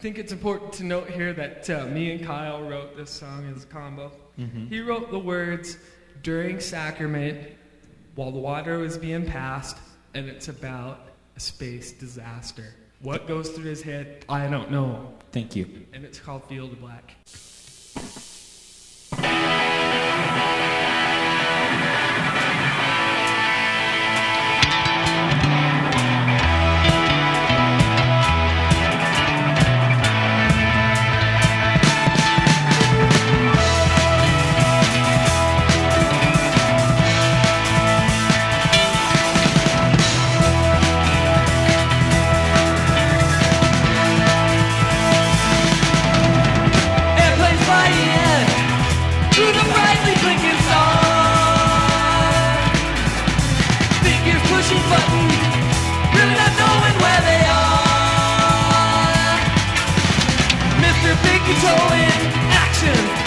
think it's important to note here that me and Kyle wrote this song as a combo. Mm-hmm. He wrote the words during sacrament while the water was being passed, and it's about a space disaster. What goes through his head, I don't know. Thank you. And it's called Field of Black. Really not knowing where they are. Mr. Big Toe in action.